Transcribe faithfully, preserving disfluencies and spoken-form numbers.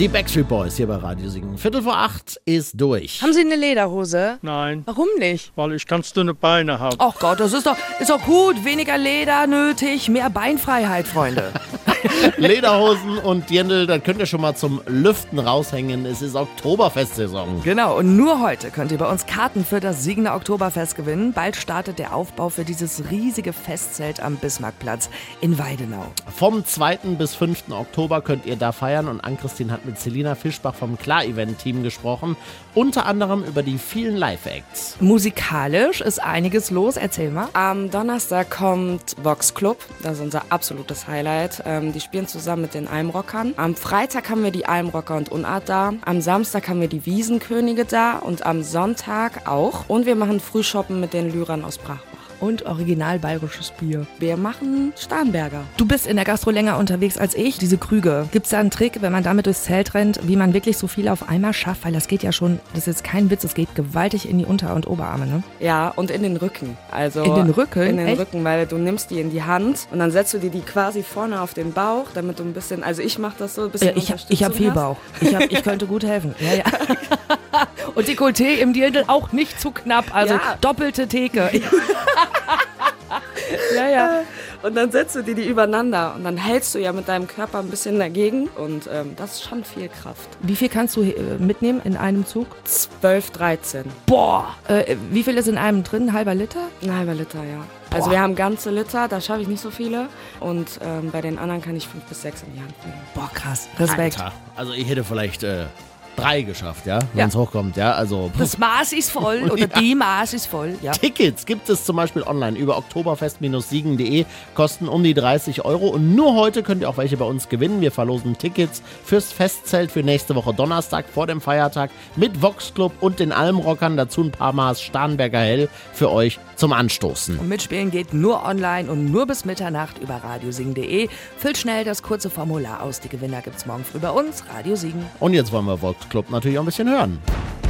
Die Backstreet Boys hier bei Radio Siegen. Viertel vor acht ist durch. Haben Sie eine Lederhose? Nein, Warum nicht? weil ich ganz dünne Beine habe. Ach Gott, das ist doch, ist doch gut. Weniger Leder nötig, mehr Beinfreiheit, Freunde. Lederhosen und Dirndl, dann könnt ihr schon mal zum Lüften raushängen. Es ist Oktoberfestsaison. Genau, und nur heute könnt ihr bei uns Karten für das Siegener Oktoberfest gewinnen. Bald startet der Aufbau für dieses riesige Festzelt am Bismarckplatz in Weidenau. Vom zweiten bis fünften Oktober könnt ihr da feiern und Ann-Christine hat mit Selina Fischbach vom Klar-Event-Team gesprochen. Unter anderem über die vielen Live-Acts. Musikalisch ist einiges los, erzähl mal. Am Donnerstag kommt Vox Club, das ist unser absolutes Highlight. Ähm, die spielen zusammen mit den Almrockern. Am Freitag haben wir die Almrocker und Unart da. Am Samstag haben wir die Wiesenkönige da und am Sonntag auch. Und wir machen Frühshoppen mit den Lyrern aus Brachbach. Und original bayerisches Bier. Wir machen Starnberger. Du bist in der Gastro länger unterwegs als ich. Diese Krüge. Gibt es da einen Trick, wenn man damit durchs Zelt rennt, wie man wirklich so viel auf einmal schafft? Weil das geht ja schon, das ist jetzt kein Witz, es geht gewaltig in die Unter- und Oberarme, ne? Ja, und in den Rücken. Also In den Rücken? In den Echt? Rücken, weil du nimmst die in die Hand und dann setzt du dir die quasi vorne auf den Bauch, damit du ein bisschen, also ich mache das so ein bisschen Ja, ich hab, ich hab viel Unterstützung Bauch. Ich, hab, ich könnte gut helfen. Ja, ja. Und Dekolleté im Dirndl auch nicht zu knapp. Also Ja. doppelte Theke. Ja, ja. hast. Und dann setzt du dir die übereinander und dann hältst du ja mit deinem Körper ein bisschen dagegen und ähm, das ist schon viel Kraft. Wie viel kannst du äh, mitnehmen in einem Zug? zwölf, dreizehn. Boah! Äh, wie viel ist in einem drin? Ein halber Liter? Ein halber Liter, ja. Also wir haben ganze Liter, da schaffe ich nicht so viele und ähm, bei den anderen kann ich fünf bis sechs in die Hand nehmen. Boah, krass. Respekt. Alter, also ich hätte vielleicht äh, drei geschafft, ja, wenn Ja. es hochkommt, ja, also... Das Maß ist voll oder die Maß ist voll, ja. Tickets gibt es zum Beispiel online über oktoberfest siegen punkt de, kosten um die dreißig Euro und nur heute könnt ihr auch welche bei uns gewinnen. Wir verlosen Tickets fürs Festzelt für nächste Woche Donnerstag vor dem Feiertag mit Vox Club und den Almrockern, dazu ein paar Maß Starnberger Hell für euch zum Anstoßen. Und mitspielen geht nur online und nur bis Mitternacht über radiosiegen punkt de. Füllt schnell das kurze Formular aus. Die Gewinner gibt's morgen früh bei uns, Radio Siegen. Und jetzt wollen wir Vox Club natürlich auch ein bisschen hören.